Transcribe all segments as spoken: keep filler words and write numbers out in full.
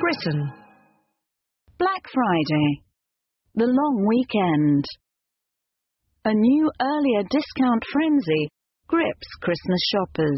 Britain. Black Friday. The long weekend. A new earlier discount frenzy grips Christmas shoppers.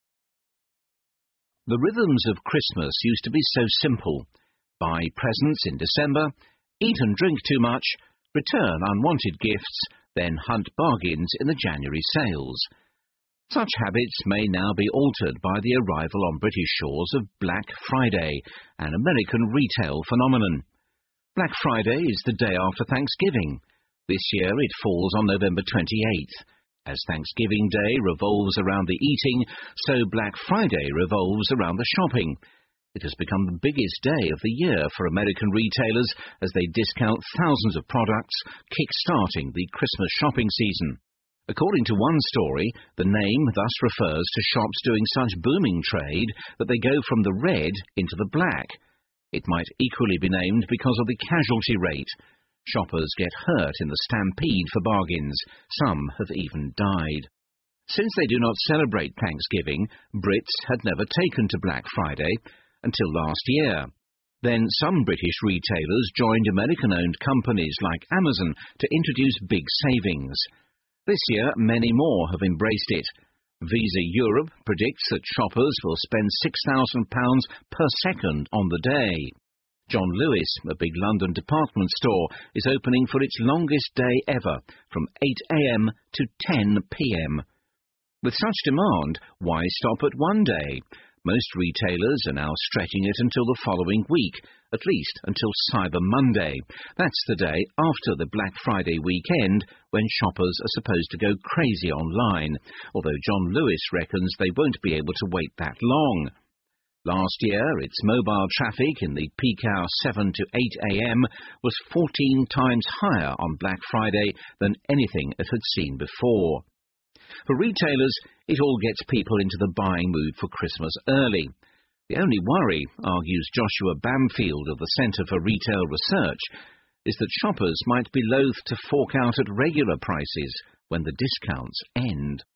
The rhythms of Christmas used to be so simple. Buy presents in December, eat and drink too much, return unwanted gifts, then hunt bargains in the January sales. Such habits may now be altered by the arrival on British shores of Black Friday, an American retail phenomenon. Black Friday is the day after Thanksgiving. This year it falls on November twenty-eighth. As Thanksgiving Day revolves around the eating, so Black Friday revolves around the shopping. It has become the biggest day of the year for American retailers as they discount thousands of products, kick-starting the Christmas shopping season. According to one story, the name thus refers to shops doing such booming trade that they go from the red into the black. It might equally be named because of the casualty rate. Shoppers get hurt in the stampede for bargains. Some have even died. Since they do not celebrate Thanksgiving, Brits had never taken to Black Friday until last year. Then some British retailers joined American-owned companies like Amazon to introduce big savings. This year, many more have embraced it. Visa Europe predicts that shoppers will spend six thousand pounds per second on the day. John Lewis, a big London department store, is opening for its longest day ever, from eight a m to ten p m With such demand, why stop at one day? Most retailers are now stretching it until the following week, at least until Cyber Monday. That's the day after the Black Friday weekend, when shoppers are supposed to go crazy online, although John Lewis reckons they won't be able to wait that long. Last year, its mobile traffic in the peak hour seven to eight a m was fourteen times higher on Black Friday than anything it had seen before. For retailers, it all gets people into the buying mood for Christmas early. The only worry, argues Joshua Bamfield of the Centre for Retail Research, is that shoppers might be loath to fork out at regular prices when the discounts end.